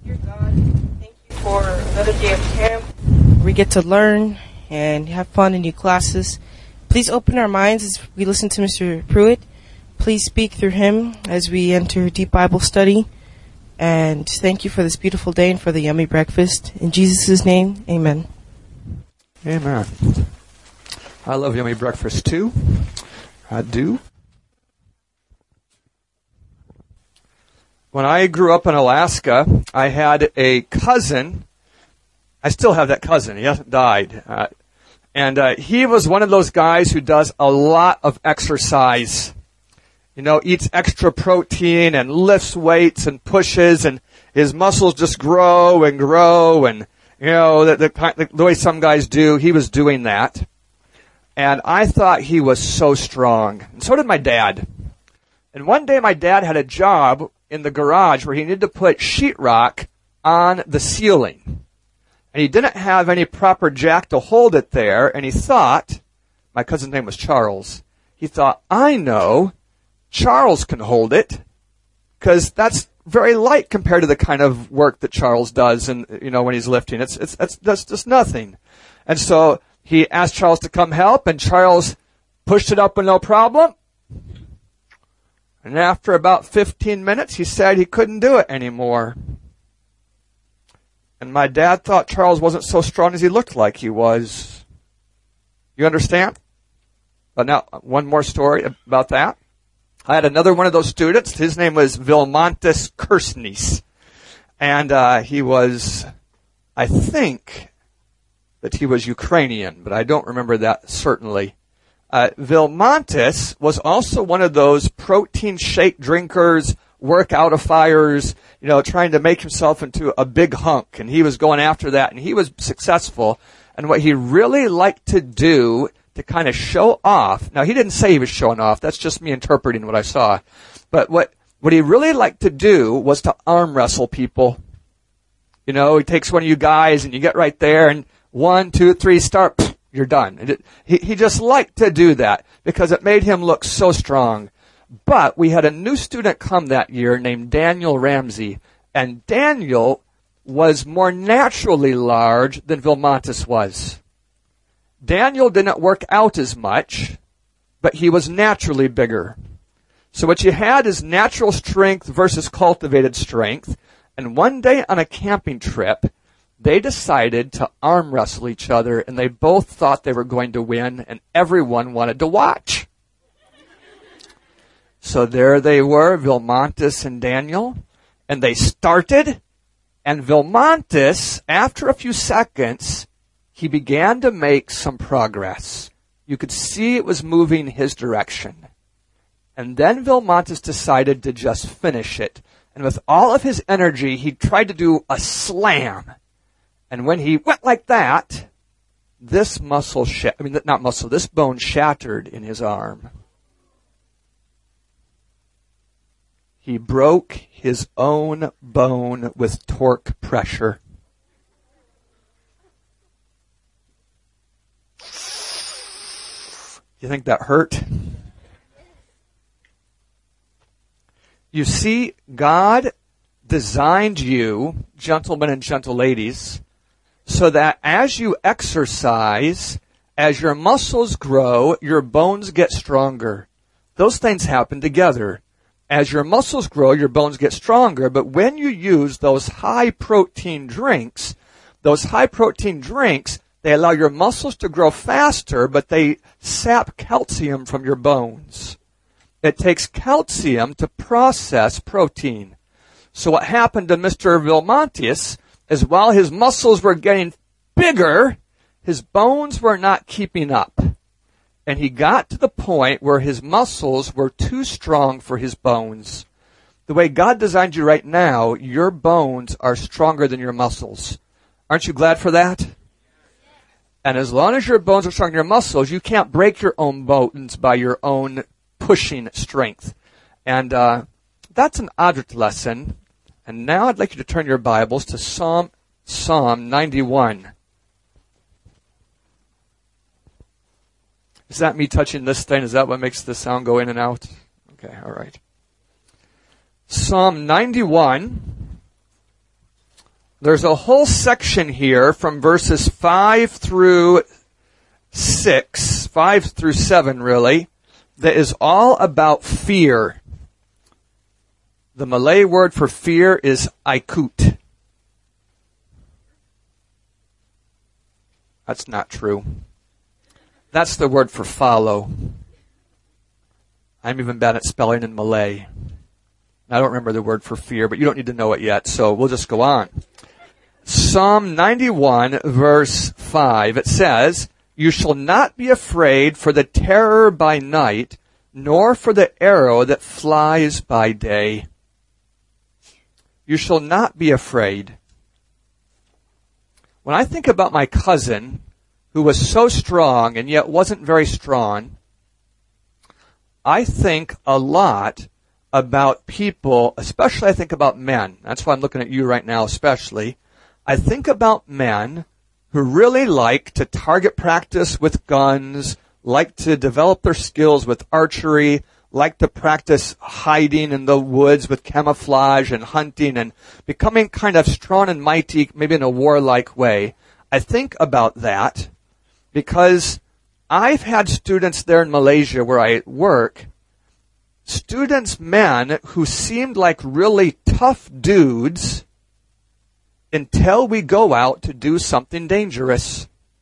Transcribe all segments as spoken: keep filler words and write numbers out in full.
Dear God, thank you for another day of camp where we get to learn and have fun in new classes. Please open our minds as we listen to Mister Pruitt. Please speak through him as we enter deep Bible study. And thank you for this beautiful day and for the yummy breakfast. In Jesus' name, amen. Amen. I love yummy breakfast too. I do. When I grew up in Alaska, I had a cousin. I still have that cousin. He hasn't died. Uh, and uh, he was one of those guys who does a lot of exercise. You know, eats extra protein and lifts weights and pushes, and his muscles just grow and grow. And, you know, the, the, the way some guys do, he was doing that. And I thought he was so strong. And so did my dad. And one day my dad had a job in the garage where he needed to put sheetrock on the ceiling. And he didn't have any proper jack to hold it there. And he thought, my cousin's name was Charles, he thought, I know, Charles can hold it, because that's very light compared to the kind of work that Charles does, and you know, when he's lifting, it's it's that's that's just nothing. And so he asked Charles to come help, and Charles pushed it up with no problem. And after about fifteen minutes, he said he couldn't do it anymore. And my dad thought Charles wasn't so strong as he looked like he was. You understand? But now, one more story about that. I had another one of those students. His name was Vilmontis Kersnes. And uh, he was, I think, that he was Ukrainian, but I don't remember that certainly. Uh, Vilmontis was also one of those protein shake drinkers, workoutifiers, you know, trying to make himself into a big hunk. And he was going after that, and he was successful. And what he really liked to do to kind of show off. Now, he didn't say he was showing off. That's just me interpreting what I saw. But what, what he really liked to do was to arm wrestle people. You know, he takes one of you guys and you get right there and one, two, three, start, pff, you're done. And it, he, he just liked to do that because it made him look so strong. But we had a new student come that year named Daniel Ramsey. And Daniel was more naturally large than Vilmontis was. Daniel didn't work out as much, but he was naturally bigger. So what you had is natural strength versus cultivated strength. And one day on a camping trip, they decided to arm wrestle each other, and they both thought they were going to win, and everyone wanted to watch. So there they were, Vilmontis and Daniel, and they started, and Vilmontis, after a few seconds, he began to make some progress. You could see it was moving his direction. And then Vilmontis decided to just finish it. And with all of his energy, he tried to do a slam. And when he went like that, this muscle, sh- I mean, not muscle, this bone shattered in his arm. He broke his own bone with torque pressure. You think that hurt? You see, God designed you, gentlemen and gentle ladies, so that as you exercise, as your muscles grow, your bones get stronger. Those things happen together. As your muscles grow, your bones get stronger. But when you use those high-protein drinks, those high-protein drinks, they allow your muscles to grow faster, but they sap calcium from your bones. It takes calcium to process protein. So what happened to Mister Vilmontis is while his muscles were getting bigger, his bones were not keeping up. And he got to the point where his muscles were too strong for his bones. The way God designed you right now, your bones are stronger than your muscles. Aren't you glad for that? And as long as your bones are stronger than your muscles, you can't break your own bones by your own pushing strength. And uh, that's an object lesson. And now I'd like you to turn your Bibles to Psalm Psalm ninety-one. Is that me touching this thing? Is that what makes the sound go in and out? Okay, all right. Psalm ninety-one. There's a whole section here from verses five through six, five through seven really, that is all about fear. The Malay word for fear is ikut. That's not true. That's the word for follow. I'm even bad at spelling in Malay. I don't remember the word for fear, but you don't need to know it yet, so we'll just go on. Psalm ninety-one, verse five, it says, "You shall not be afraid for the terror by night, nor for the arrow that flies by day." You shall not be afraid. When I think about my cousin, who was so strong and yet wasn't very strong, I think a lot about people, especially I think about men. That's why I'm looking at you right now especially. I think about men who really like to target practice with guns, like to develop their skills with archery, like to practice hiding in the woods with camouflage and hunting and becoming kind of strong and mighty, maybe in a warlike way. I think about that because I've had students there in Malaysia where I work, students, men who seemed like really tough dudes until we go out to do something dangerous.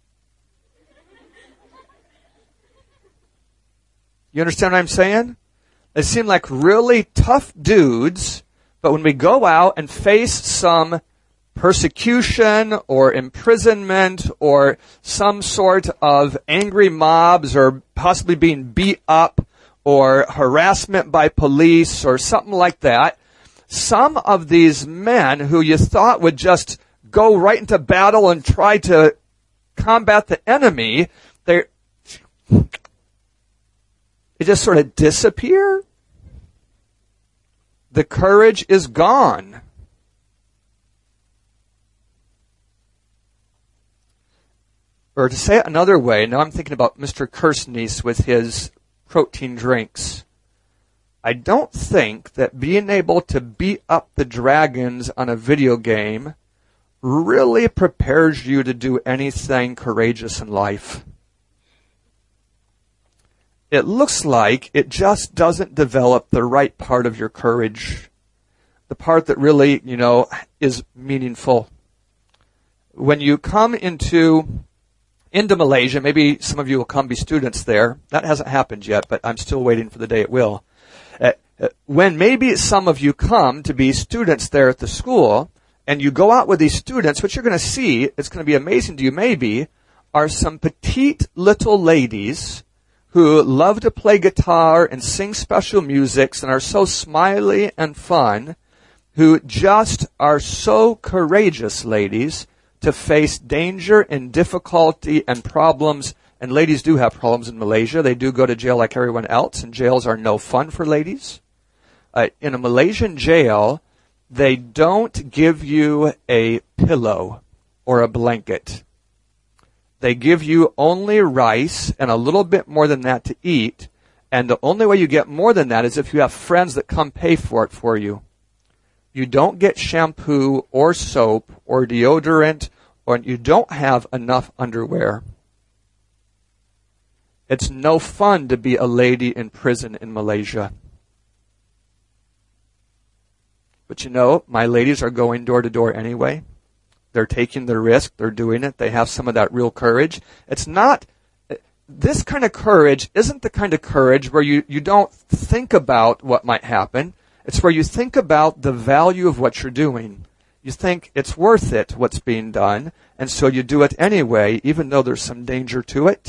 You understand what I'm saying? They seem like really tough dudes, but when we go out and face some persecution or imprisonment or some sort of angry mobs or possibly being beat up or harassment by police or something like that, some of these men who you thought would just go right into battle and try to combat the enemy, they they just sort of disappear. The courage is gone. Or to say it another way, now I'm thinking about Mister Kersney's with his protein drinks. I don't think that being able to beat up the dragons on a video game really prepares you to do anything courageous in life. It looks like it just doesn't develop the right part of your courage. The part that really, you know, is meaningful. When you come into, into Malaysia, maybe some of you will come be students there. That hasn't happened yet, but I'm still waiting for the day it will. Uh, when maybe some of you come to be students there at the school, and you go out with these students, what you're going to see, it's going to be amazing to you maybe, are some petite little ladies who love to play guitar and sing special musics and are so smiley and fun, who just are so courageous, ladies, to face danger and difficulty and problems. And ladies do have problems in Malaysia. They do go to jail like everyone else, and jails are no fun for ladies. Uh, in a Malaysian jail, they don't give you a pillow or a blanket. They give you only rice and a little bit more than that to eat. And the only way you get more than that is if you have friends that come pay for it for you. You don't get shampoo or soap or deodorant, or you don't have enough underwear. It's no fun to be a lady in prison in Malaysia. But you know, my ladies are going door to door anyway. They're taking the risk. They're doing it. They have some of that real courage. It's not, this kind of courage isn't the kind of courage where you, you don't think about what might happen. It's where you think about the value of what you're doing. You think it's worth it, what's being done, and so you do it anyway, even though there's some danger to it.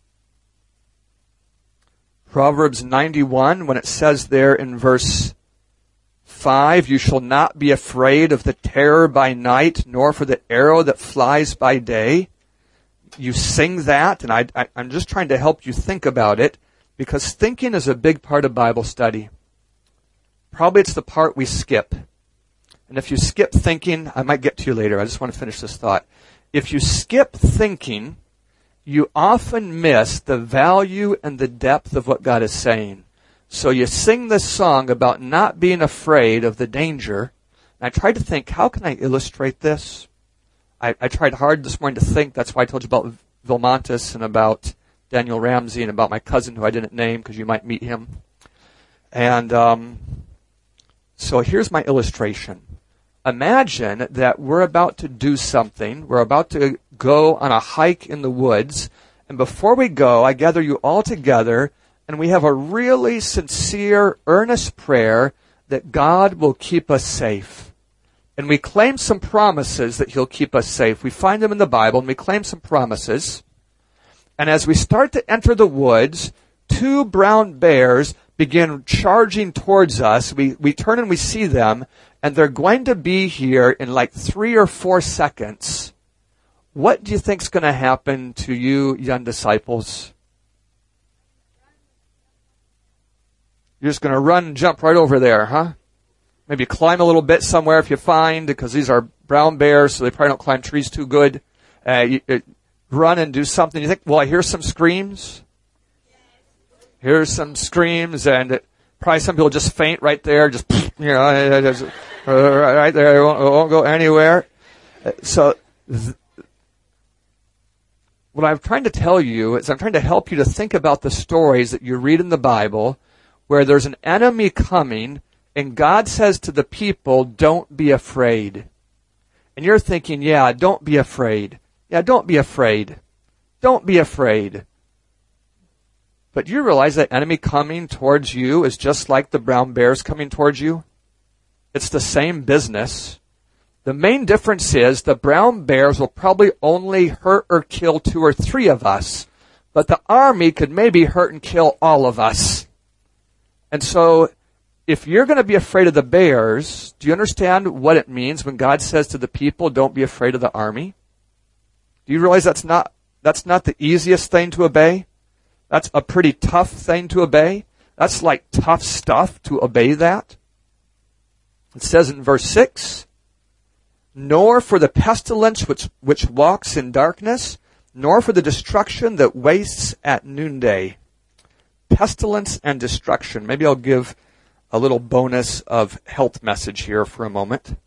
Proverbs ninety-one, when it says there in verse five, "You shall not be afraid of the terror by night, nor for the arrow that flies by day." You sing that, and I, I, I'm just trying to help you think about it, because thinking is a big part of Bible study. Probably it's the part we skip. And if you skip thinking, I might get to you later. I just want to finish this thought. If you skip thinking, you often miss the value and the depth of what God is saying. So you sing this song about not being afraid of the danger, And I tried to think, how can I illustrate this? I, I tried hard this morning to think. That's why I told you about Vilmontes and about Daniel Ramsey and about my cousin who I didn't name because you might meet him. And um, so here's my illustration. Imagine that we're about to do something. We're about to go on a hike in the woods. And before we go, I gather you all together, and we have a really sincere, earnest prayer that God will keep us safe. And we claim some promises that He'll keep us safe. We find them in the Bible, and we claim some promises. And as we start to enter the woods, two brown bears begin charging towards us. We, we turn and we see them, and they're going to be here in like three or four seconds. What do you think's going to happen to you, young disciples? You're just going to run and jump right over there, huh? Maybe climb a little bit somewhere if you find, because these are brown bears, so they probably don't climb trees too good. Uh, you, uh, run and do something. You think, well, I hear some screams. Here's some screams, and it, probably some people just faint right there, just, you know, just, right there. It won't, it won't go anywhere. So, th- what I'm trying to tell you is I'm trying to help you to think about the stories that you read in the Bible where there's an enemy coming, and God says to the people, don't be afraid. And you're thinking, yeah, don't be afraid. Yeah, don't be afraid. Don't be afraid. But you realize that enemy coming towards you is just like the brown bears coming towards you? It's the same business. The main difference is the brown bears will probably only hurt or kill two or three of us, but the army could maybe hurt and kill all of us. And so, if you're going to be afraid of the bears, do you understand what it means when God says to the people, don't be afraid of the army? Do you realize that's not, that's not the easiest thing to obey? That's a pretty tough thing to obey. That's like tough stuff to obey that. It says in verse six, nor for the pestilence which, which walks in darkness, nor for the destruction that wastes at noonday. Pestilence and destruction. Maybe I'll give a little bonus of health message here for a moment.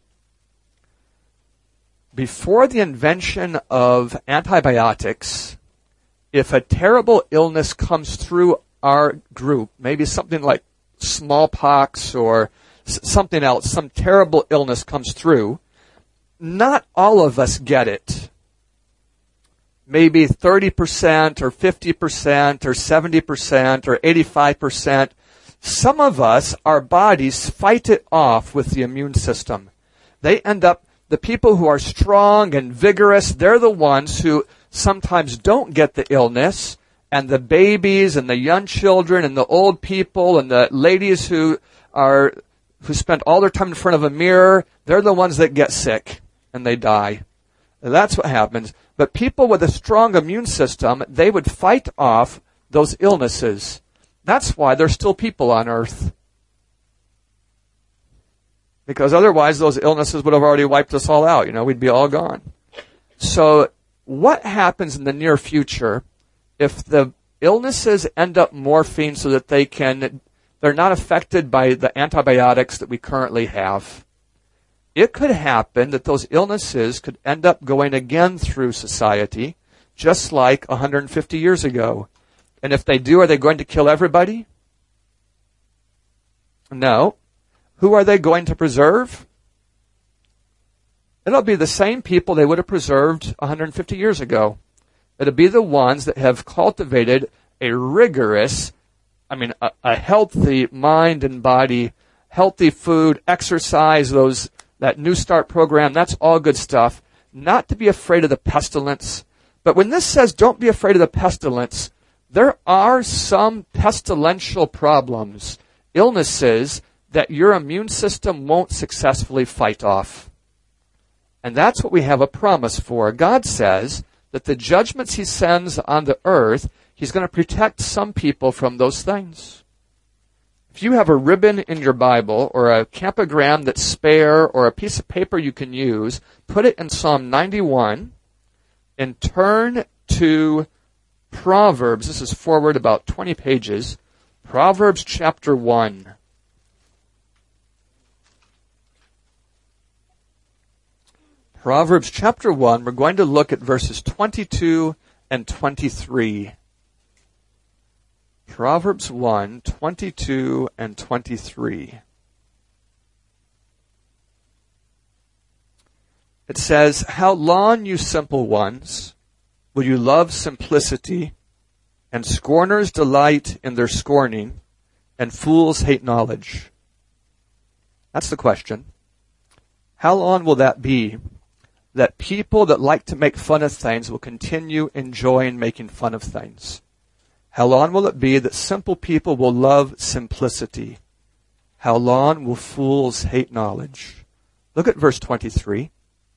Before the invention of antibiotics, if a terrible illness comes through our group, maybe something like smallpox or s- something else, some terrible illness comes through, not all of us get it. Maybe thirty percent or fifty percent or seventy percent or eighty-five percent. Some of us, our bodies fight it off with the immune system. They end up, the people who are strong and vigorous, they're the ones who sometimes don't get the illness, and the babies and the young children and the old people and the ladies who are, who spend all their time in front of a mirror, they're the ones that get sick and they die. That's what happens. But people with a strong immune system, they would fight off those illnesses. That's why there's still people on earth. Because otherwise those illnesses would have already wiped us all out. You know, we'd be all gone. So what happens in the near future if the illnesses end up morphing so that they can, they're not affected by the antibiotics that we currently have? It could happen that those illnesses could end up going again through society, just like one hundred fifty years ago. And if they do, are they going to kill everybody? No. Who are they going to preserve? It'll be the same people they would have preserved one hundred fifty years ago. It'll be the ones that have cultivated a rigorous, I mean, a, a healthy mind and body, healthy food, exercise, those that New Start program, that's all good stuff. Not to be afraid of the pestilence. But when this says don't be afraid of the pestilence, there are some pestilential problems, illnesses, that your immune system won't successfully fight off. And that's what we have a promise for. God says that the judgments He sends on the earth, He's going to protect some people from those things. If you have a ribbon in your Bible or a campogram that's spare or a piece of paper you can use, put it in Psalm ninety-one and turn to Proverbs. This is forward about twenty pages. Proverbs chapter one. Proverbs chapter one, we're going to look at verses twenty-two and twenty-three. Proverbs one, twenty-two and twenty-three. It says, "How long, you simple ones, will you love simplicity, and scorners delight in their scorning, and fools hate knowledge?" That's the question. How long will that be? That people that like to make fun of things will continue enjoying making fun of things. How long will it be that simple people will love simplicity? How long will fools hate knowledge? Look at verse twenty-three.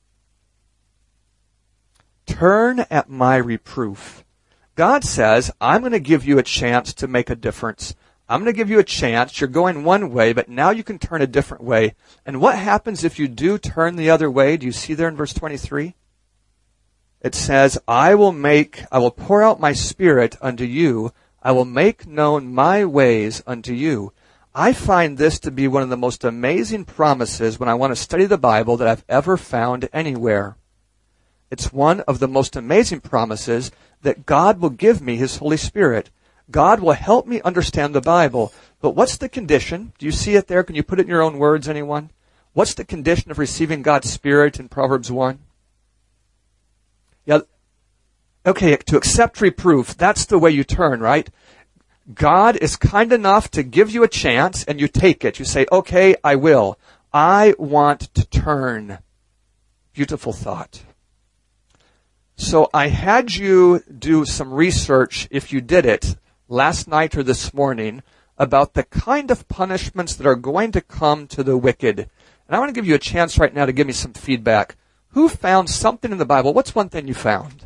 "Turn at my reproof." God says, I'm going to give you a chance to make a difference. I'm going to give you a chance. You're going one way, but now you can turn a different way. And what happens if you do turn the other way? Do you see there in verse twenty-three? It says, I will make, I will pour out my spirit unto you. I will make known my ways unto you. I find this to be one of the most amazing promises when I want to study the Bible that I've ever found anywhere. It's one of the most amazing promises that God will give me His Holy Spirit. God will help me understand the Bible. But what's the condition? Do you see it there? Can you put it in your own words, anyone? What's the condition of receiving God's Spirit in Proverbs one? Yeah. Okay, to accept reproof, that's the way you turn, right? God is kind enough to give you a chance and you take it. You say, okay, I will. I want to turn. Beautiful thought. So I had you do some research, if you did it, last night or this morning, about the kind of punishments that are going to come to the wicked. And I want to give you a chance right now to give me some feedback. Who found something in the Bible? What's one thing you found?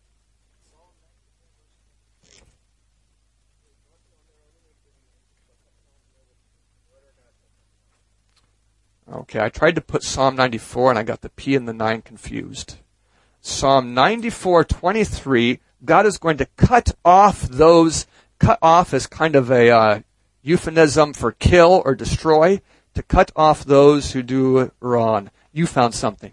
Okay, I tried to put Psalm ninety-four and I got the P and the nine confused. Psalm ninety-four twenty-three, God is going to cut off those, cut off is kind of a uh, euphemism for kill or destroy, to cut off those who do wrong. You found something.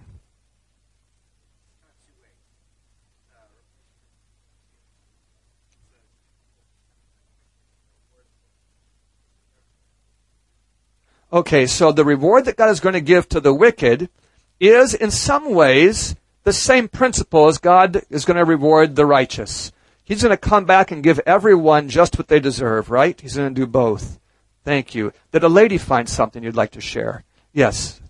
Okay, so the reward that God is going to give to the wicked is in some ways the same principle as God is going to reward the righteous. He's going to come back and give everyone just what they deserve, right? He's going to do both. Thank you. Did a lady find something you'd like to share? Yes.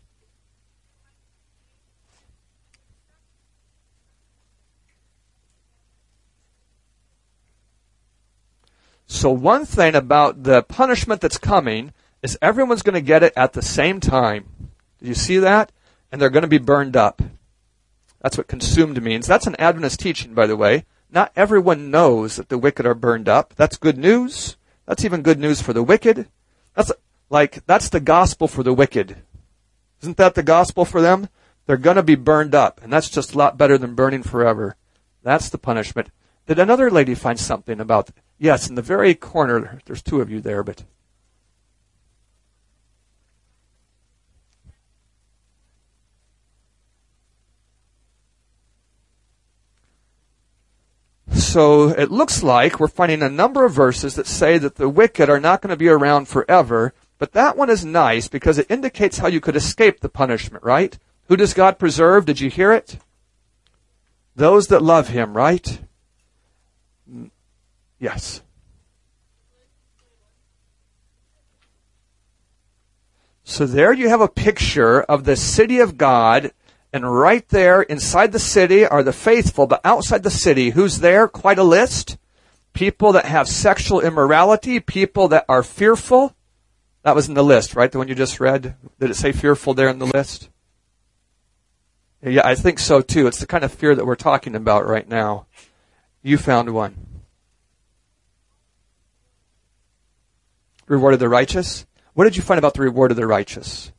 So one thing about the punishment that's coming is everyone's going to get it at the same time. Do you see that? And they're going to be burned up. That's what consumed means. That's an Adventist teaching, by the way. Not everyone knows that the wicked are burned up. That's good news. That's even good news for the wicked. That's like, that's the gospel for the wicked. Isn't that the gospel for them? They're going to be burned up. And that's just a lot better than burning forever. That's the punishment. Did another lady find something about, yes, in the very corner, there's two of you there, but... So it looks like we're finding a number of verses that say that the wicked are not going to be around forever, but that one is nice because it indicates how you could escape the punishment, right? Who does God preserve? Did you hear it? Those that love Him, right? Yes. So there you have a picture of the city of God. And right there inside the city are the faithful, but outside the city, who's there? Quite a list. People that have sexual immorality, people that are fearful. That was in the list, right? The one you just read. Did it say fearful there in the list? Yeah, I think so too. It's the kind of fear that we're talking about right now. You found one. Reward of the righteous? What did you find about the reward of the righteous?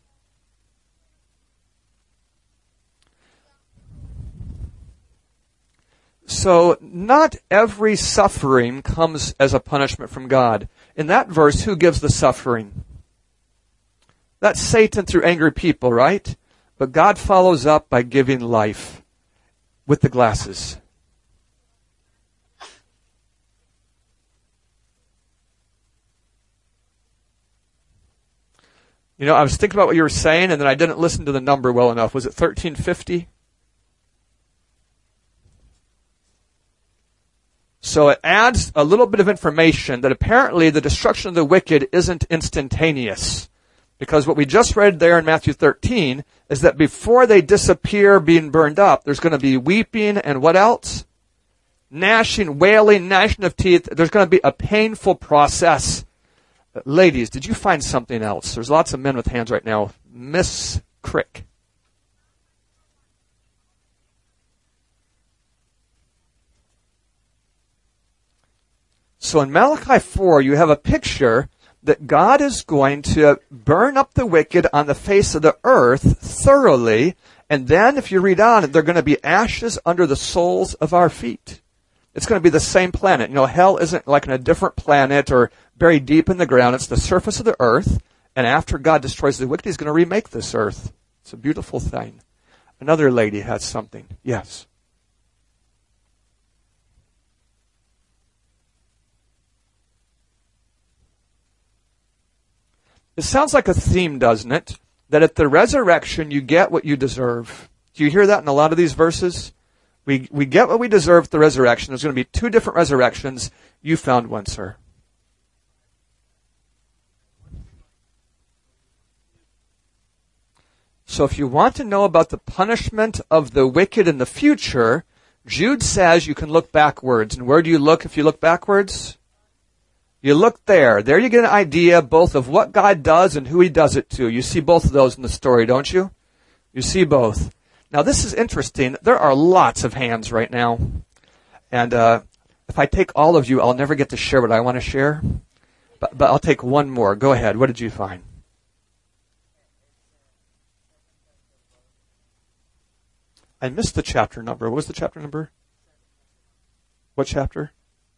So, not every suffering comes as a punishment from God. In that verse, who gives the suffering? That's Satan through angry people, right? But God follows up by giving life with the glasses. You know, I was thinking about what you were saying, and then I didn't listen to the number well enough. Was it thirteen fifty? So it adds a little bit of information that apparently the destruction of the wicked isn't instantaneous. Because what we just read there in Matthew thirteen is that before they disappear being burned up, there's going to be weeping and what else? Gnashing, wailing, gnashing of teeth. There's going to be a painful process. Ladies, did you find something else? There's lots of men with hands right now. Miss Crick. So in Malachi four, you have a picture that God is going to burn up the wicked on the face of the earth thoroughly, and then if you read on, they're going to be ashes under the soles of our feet. It's going to be the same planet. You know, hell isn't like in a different planet or buried deep in the ground. It's the surface of the earth, and after God destroys the wicked, he's going to remake this earth. It's a beautiful thing. Another lady has something. Yes. It sounds like a theme, doesn't it? That at the resurrection, you get what you deserve. Do you hear that in a lot of these verses? We we get what we deserve at the resurrection. There's going to be two different resurrections. You found one, sir. So if you want to know about the punishment of the wicked in the future, Jude says you can look backwards. And where do you look if you look backwards? You look there. There you get an idea both of what God does and who he does it to. You see both of those in the story, don't you? You see both. Now, this is interesting. There are lots of hands right now. And uh, if I take all of you, I'll never get to share what I want to share. But, but I'll take one more. Go ahead. What did you find? I missed the chapter number. What was the chapter number? What chapter?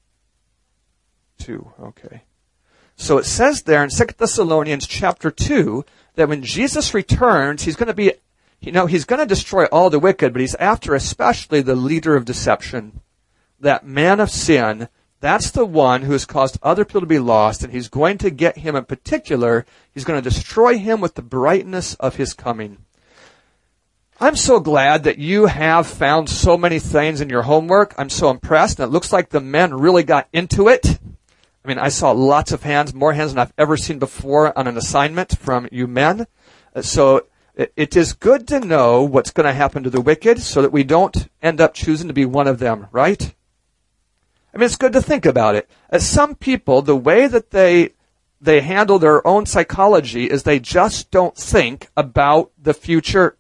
Two. Okay. So it says there in Second Thessalonians chapter two that when Jesus returns, he's going to be You know, he's going to destroy all the wicked, but he's after especially the leader of deception. That man of sin, that's the one who has caused other people to be lost, and he's going to get him in particular. He's going to destroy him with the brightness of his coming. I'm so glad that you have found so many things in your homework. I'm so impressed, and it looks like the men really got into it. I mean, I saw lots of hands, more hands than I've ever seen before on an assignment from you men. So it is good to know what's going to happen to the wicked so that we don't end up choosing to be one of them, right? I mean, it's good to think about it. As some people, the way that they they handle their own psychology is they just don't think about the future.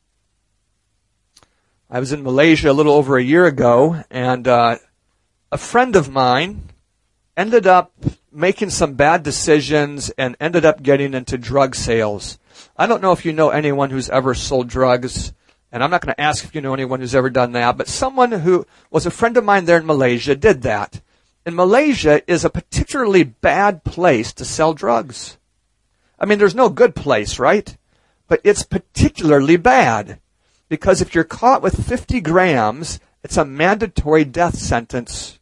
I was in Malaysia a little over a year ago, and uh, a friend of mine ended up making some bad decisions and ended up getting into drug sales. I don't know if you know anyone who's ever sold drugs, and I'm not going to ask if you know anyone who's ever done that, but someone who was a friend of mine there in Malaysia did that. And Malaysia is a particularly bad place to sell drugs. I mean, there's no good place, right? But it's particularly bad, because if you're caught with fifty grams, it's a mandatory death sentence.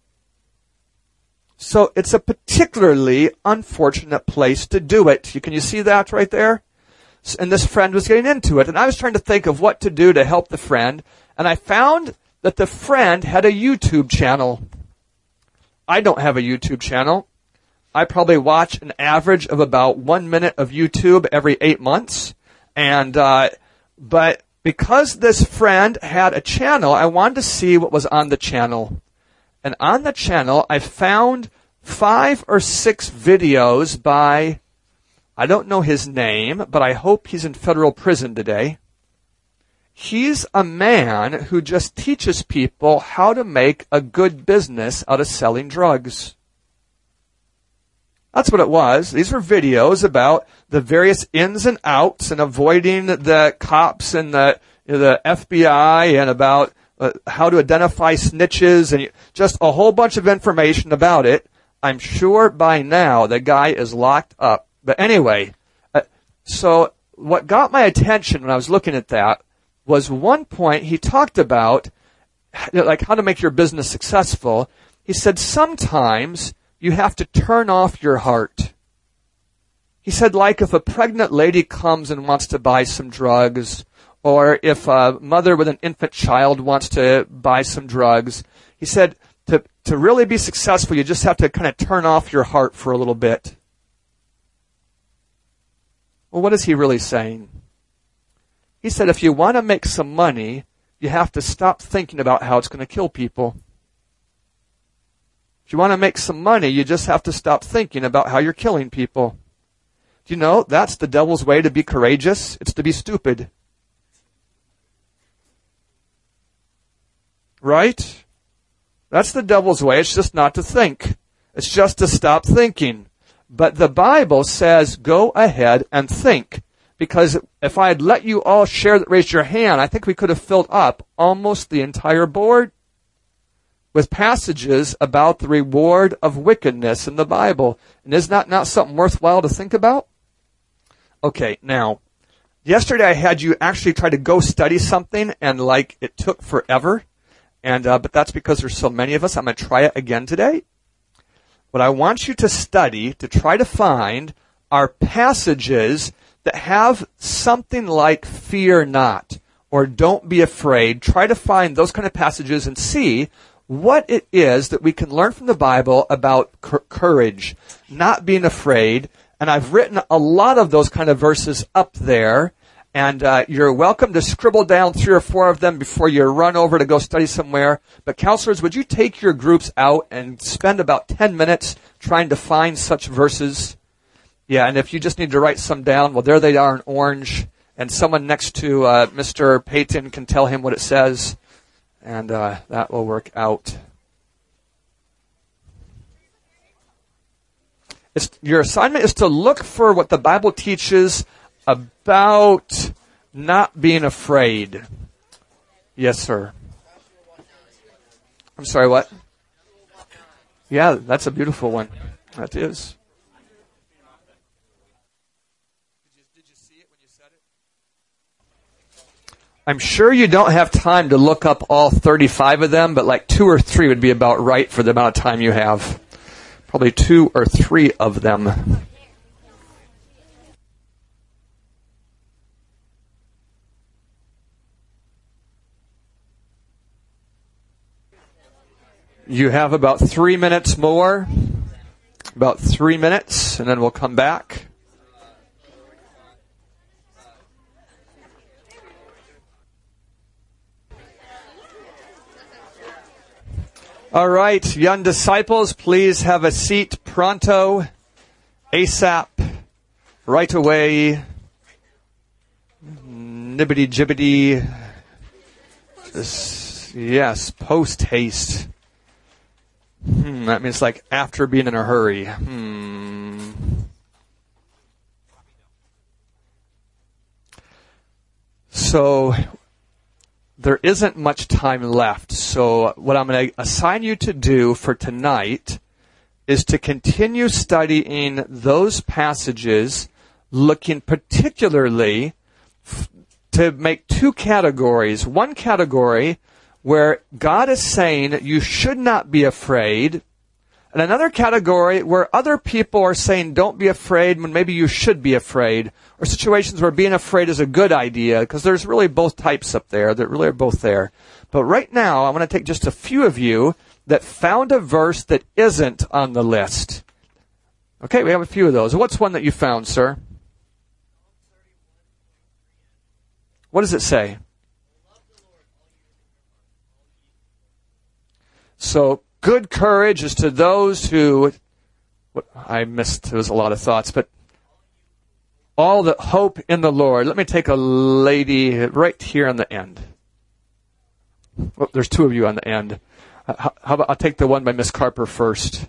So it's a particularly unfortunate place to do it. Can you see that right there? And this friend was getting into it. And I was trying to think of what to do to help the friend. And I found that the friend had a YouTube channel. I don't have a YouTube channel. I probably watch an average of about one minute of YouTube every eight months. And, uh, but because this friend had a channel, I wanted to see what was on the channel. And on the channel, I found five or six videos by, I don't know his name, but I hope he's in federal prison today. He's a man who just teaches people how to make a good business out of selling drugs. That's what it was. These were videos about the various ins and outs and avoiding the cops and the, the F B I and about Uh, how to identify snitches and just a whole bunch of information about it. I'm sure by now the guy is locked up. But anyway, uh, so what got my attention when I was looking at that was one point he talked about, like, how to make your business successful. He said sometimes you have to turn off your heart. He said, like, if a pregnant lady comes and wants to buy some drugs, or if a mother with an infant child wants to buy some drugs, he said, to, to really be successful, you just have to kind of turn off your heart for a little bit. Well, what is he really saying? He said, if you want to make some money, you have to stop thinking about how it's going to kill people. If you want to make some money, you just have to stop thinking about how you're killing people. Do you know, that's the devil's way to be courageous? It's to be stupid. Right? That's the devil's way. It's just not to think. It's just to stop thinking. But the Bible says, go ahead and think. Because if I had let you all share that raised your hand, I think we could have filled up almost the entire board with passages about the reward of wickedness in the Bible. And is that not something worthwhile to think about? Okay, now, yesterday I had you actually try to go study something, and like it took forever. And uh, but that's because there's so many of us. I'm going to try it again today. What I want you to study, to try to find, are passages that have something like fear not, or don't be afraid. Try to find those kind of passages and see what it is that we can learn from the Bible about c- courage, not being afraid. And I've written a lot of those kind of verses up there. And uh, you're welcome to scribble down three or four of them before you run over to go study somewhere. But counselors, would you take your groups out and spend about ten minutes trying to find such verses? Yeah, and if you just need to write some down, well, there they are in orange. And someone next to uh, Mister Payton can tell him what it says. And uh, that will work out. It's, your assignment is to look for what the Bible teaches about not being afraid. Yes, sir. I'm sorry, what? Yeah, that's a beautiful one. That is. Did you see it when you said it? I'm sure you don't have time to look up all thirty-five of them, but like two or three would be about right for the amount of time you have. Probably two or three of them. You have about three minutes more. About three minutes, and then we'll come back. All right, young disciples, please have a seat pronto, ASAP, right away, nibbity-jibbity, Just, yes, post-haste. Hmm, that means like after being in a hurry. Hmm. So there isn't much time left. So what I'm going to assign you to do for tonight is to continue studying those passages, looking particularly f- to make two categories. One category where God is saying you should not be afraid, and another category where other people are saying don't be afraid when maybe you should be afraid, or situations where being afraid is a good idea, because there's really both types up there. That really are both there. But right now, I'm going to take just a few of you that found a verse that isn't on the list. Okay, we have a few of those. What's one that you found, sir? What does it say? So, good courage is to those who, I missed, there was a lot of thoughts, but all that hope in the Lord. Let me take a lady right here on the end. Well, there's two of you on the end. How, how about I'll take the one by Miss Carper first.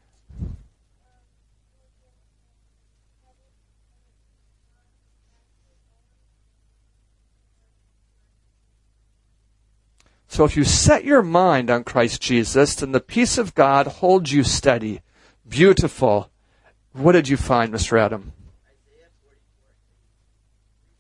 So if you set your mind on Christ Jesus, then the peace of God holds you steady. Beautiful. What did you find, Mister Adam?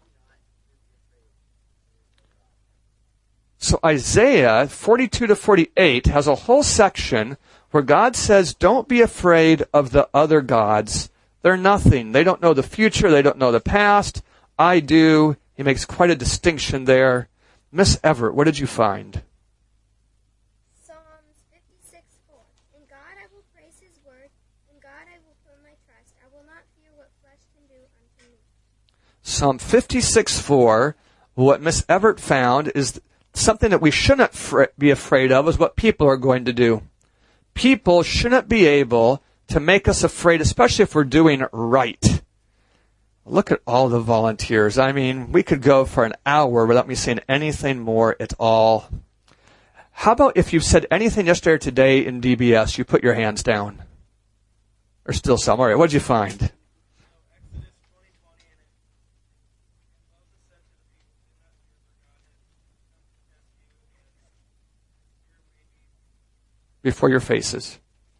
So Isaiah forty-two to forty-eight has a whole section where God says, don't be afraid of the other gods. They're nothing. They don't know the future. They don't know the past. I do. He makes quite a distinction there. Miss Everett, what did you find? Psalms fifty-six four. In God I will praise his word. In God I will put my trust. I will not fear what flesh can do unto me. Psalm fifty-six four. What Miss Everett found is something that we shouldn't fr- be afraid of is what people are going to do. People shouldn't be able to make us afraid, especially if we're doing right. Look at all the volunteers. I mean, we could go for an hour without me saying anything more at all. How about if you've said anything yesterday or today in D B S, you put your hands down? There's still some. All right, what did you find? Before your faces.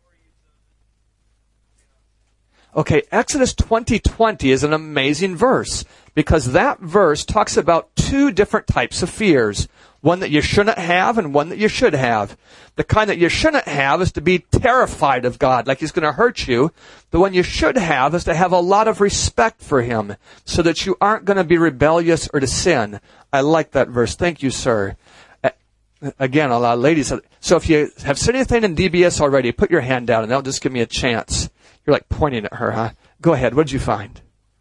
Okay, Exodus twenty twenty is an amazing verse because that verse talks about two different types of fears. One that you shouldn't have and one that you should have. The kind that you shouldn't have is to be terrified of God, like he's going to hurt you. The one you should have is to have a lot of respect for him so that you aren't going to be rebellious or to sin. I like that verse. Thank you, sir. Again, a lot of ladies. So if you have said anything in D B S already, put your hand down and that'll just give me a chance. You're like pointing at her, huh? Go ahead. What did you find?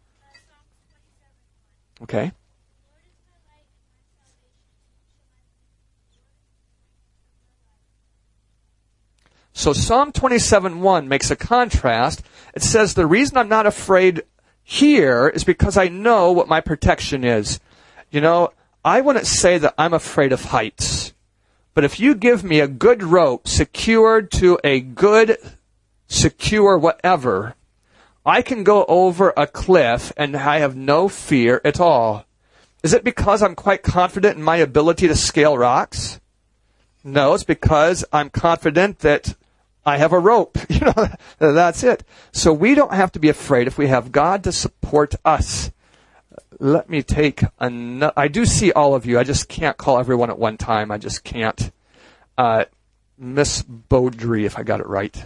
Okay. So Psalm twenty-seven one makes a contrast. It says, the reason I'm not afraid here is because I know what my protection is. You know, I wouldn't say that I'm afraid of heights. But if you give me a good rope secured to a good, secure whatever, I can go over a cliff and I have no fear at all. Is it because I'm quite confident in my ability to scale rocks? No, it's because I'm confident that I have a rope. You know, that's it. So we don't have to be afraid if we have God to support us. Let me take another. I do see all of you. I just can't call everyone at one time. I just can't. Uh, Miss Beaudry, if I got it right.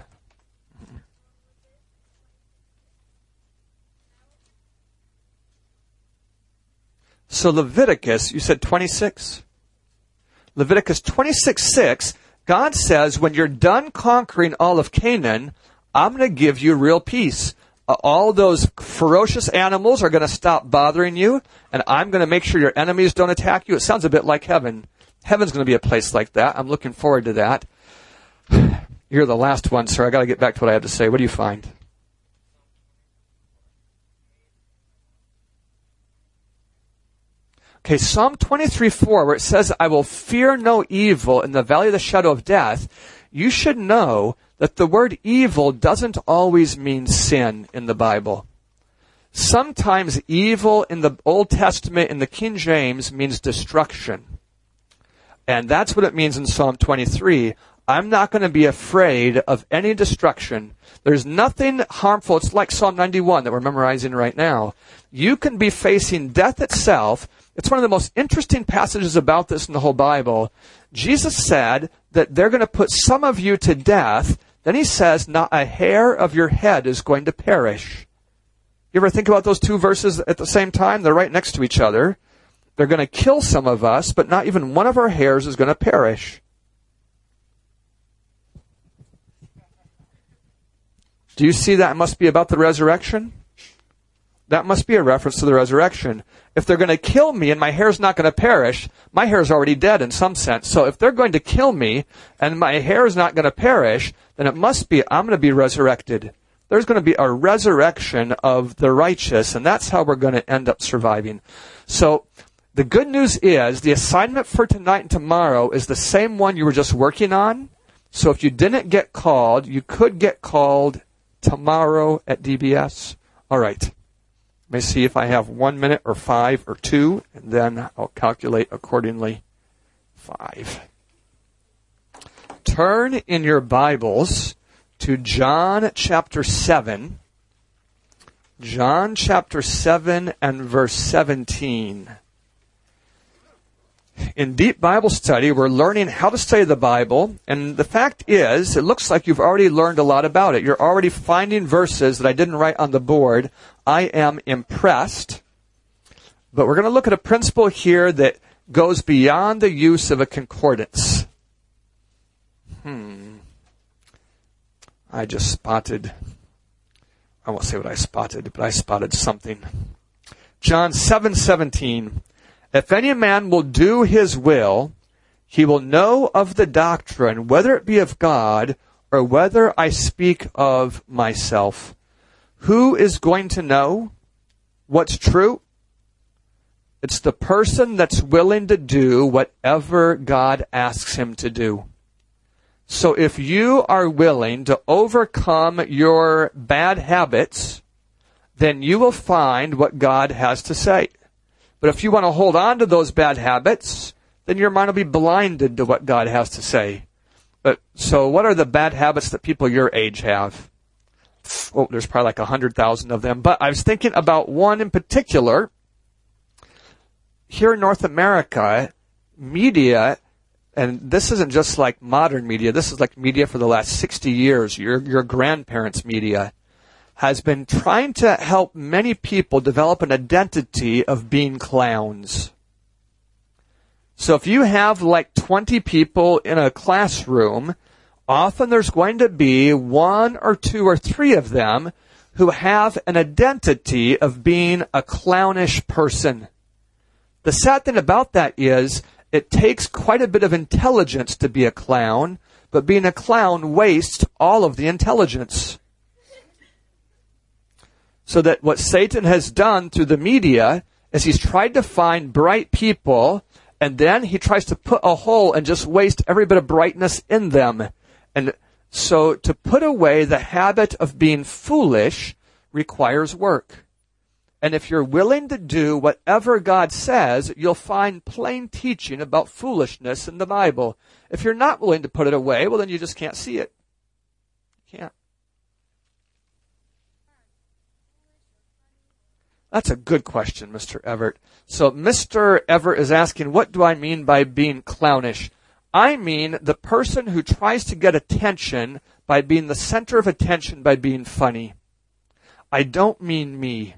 So Leviticus, you said twenty-six? Leviticus twenty-six six, God says, when you're done conquering all of Canaan, I'm going to give you real peace. Uh, all those ferocious animals are going to stop bothering you, and I'm going to make sure your enemies don't attack you. It sounds a bit like heaven. Heaven's going to be a place like that. I'm looking forward to that. You're the last one, sir. I got to get back to what I have to say. What do you find? Okay, Psalm twenty-three four, where it says, I will fear no evil in the valley of the shadow of death. You should know that the word evil doesn't always mean sin in the Bible. Sometimes evil in the Old Testament, in the King James, means destruction. And that's what it means in Psalm twenty-three. I'm not going to be afraid of any destruction. There's nothing harmful. It's like Psalm ninety-one that we're memorizing right now. You can be facing death itself. It's one of the most interesting passages about this in the whole Bible. Jesus said that they're going to put some of you to death. Then he says, not a hair of your head is going to perish. You ever think about those two verses at the same time? They're right next to each other. They're going to kill some of us, but not even one of our hairs is going to perish. Do you see that it must be about the resurrection? That must be a reference to the resurrection. If they're going to kill me and my hair's not going to perish, my hair's already dead in some sense. So if they're going to kill me and my hair is not going to perish, then it must be I'm going to be resurrected. There's going to be a resurrection of the righteous, and that's how we're going to end up surviving. So the good news is the assignment for tonight and tomorrow is the same one you were just working on. So if you didn't get called, you could get called tomorrow at D B S. All right. Let me see if I have one minute or five or two, and then I'll calculate accordingly. Five. Turn in your Bibles to John chapter seven. John chapter seven and verse seventeen. In Deep Bible Study, we're learning how to study the Bible, and the fact is, it looks like you've already learned a lot about it. You're already finding verses that I didn't write on the board. I am impressed. But we're going to look at a principle here that goes beyond the use of a concordance. Hmm. I just spotted, I won't say what I spotted, but I spotted something. John seven seventeen. If any man will do his will, he will know of the doctrine, whether it be of God or whether I speak of myself. Who is going to know what's true? It's the person that's willing to do whatever God asks him to do. So if you are willing to overcome your bad habits, then you will find what God has to say. But if you want to hold on to those bad habits, then your mind will be blinded to what God has to say. But so what are the bad habits that people your age have? Oh, there's probably like a hundred thousand of them. But I was thinking about one in particular. Here in North America, media, and this isn't just like modern media, this is like media for the last sixty years, your, your grandparents' media, has been trying to help many people develop an identity of being clowns. So if you have like twenty people in a classroom, often there's going to be one or two or three of them who have an identity of being a clownish person. The sad thing about that is it takes quite a bit of intelligence to be a clown, but being a clown wastes all of the intelligence. So that what Satan has done through the media is he's tried to find bright people, and then he tries to put a hole and just waste every bit of brightness in them. And so to put away the habit of being foolish requires work. And if you're willing to do whatever God says, you'll find plain teaching about foolishness in the Bible. If you're not willing to put it away, well, then you just can't see it. You can't. That's a good question, Mister Everett. So Mister Everett is asking, what do I mean by being clownish? I mean the person who tries to get attention by being the center of attention by being funny. I don't mean me.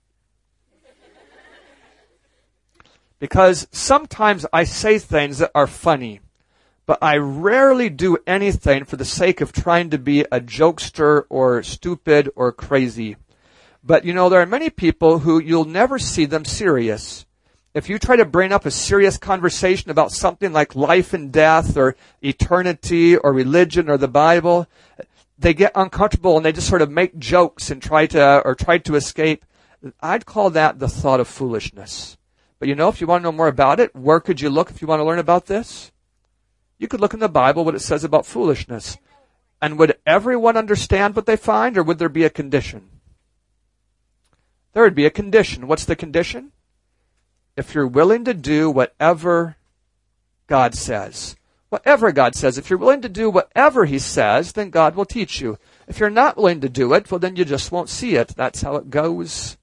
Because sometimes I say things that are funny, but I rarely do anything for the sake of trying to be a jokester or stupid or crazy. But, you know, there are many people who you'll never see them serious. If you try to bring up a serious conversation about something like life and death or eternity or religion or the Bible, they get uncomfortable and they just sort of make jokes and try to, or try to escape. I'd call that the thought of foolishness. But you know, if you want to know more about it, where could you look if you want to learn about this? You could look in the Bible what it says about foolishness. And would everyone understand what they find, or would there be a condition? There would be a condition. What's the condition? If you're willing to do whatever God says. Whatever God says. If you're willing to do whatever He says, then God will teach you. If you're not willing to do it, well, then you just won't see it. That's how it goes.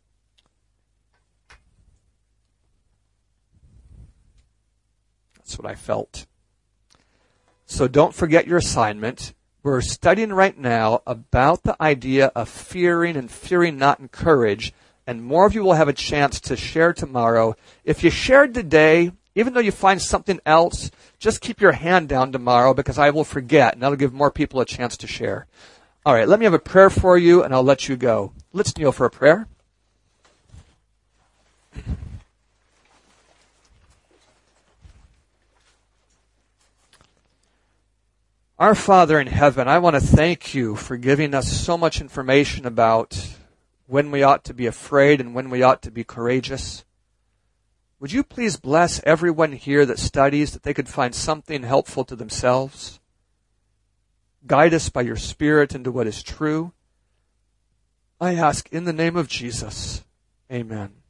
That's what I felt. So don't forget your assignment. We're studying right now about the idea of fearing and fearing not in courage. And more of you will have a chance to share tomorrow. If you shared today, even though you find something else, just keep your hand down tomorrow because I will forget, and that'll give more people a chance to share. All right, let me have a prayer for you, and I'll let you go. Let's kneel for a prayer. Our Father in heaven, I want to thank you for giving us so much information about when we ought to be afraid and when we ought to be courageous. Would you please bless everyone here that studies, that they could find something helpful to themselves? Guide us by your Spirit into what is true. I ask in the name of Jesus. Amen.